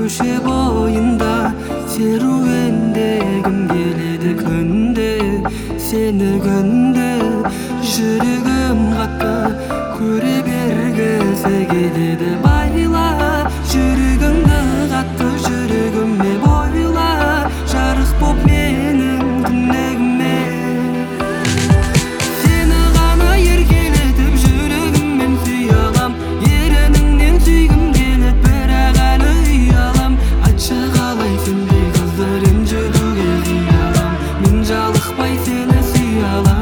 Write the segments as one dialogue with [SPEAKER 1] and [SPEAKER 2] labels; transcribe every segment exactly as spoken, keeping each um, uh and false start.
[SPEAKER 1] көше бойында серуендегім келеді күнде, сені күнде. Жүрегім қатты көре бергісі келеді. Байла жүрегімді қатты, жүрегіме бойла, жарық боп менің түнегіме. Сені ғана еркелетіп жүрегіммен сүй алам, ерініңнен сүйгім келеді, бірақ әлі ұялам. Айтшы қалай сендей қызды ренжітуге қиялам, мен жалықпай сені сүй алам.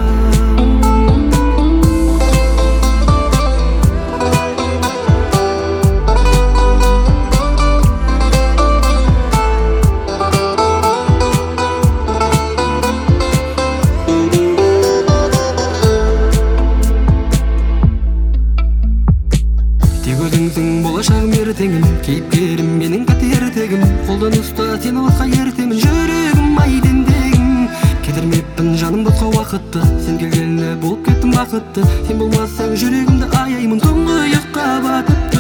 [SPEAKER 1] Тек өзіңсің болашағым ертеңім, кейіпкерім менің қатертегім. Қолдан ұста сені отқа ертемін, жүрегім айдендегім. Кетірмеппін жаным босқа уақытты, сен келгенде болып кеттім бақытты. Сен болмасаң жүрегімді аяймын, тұңғиыққа батып.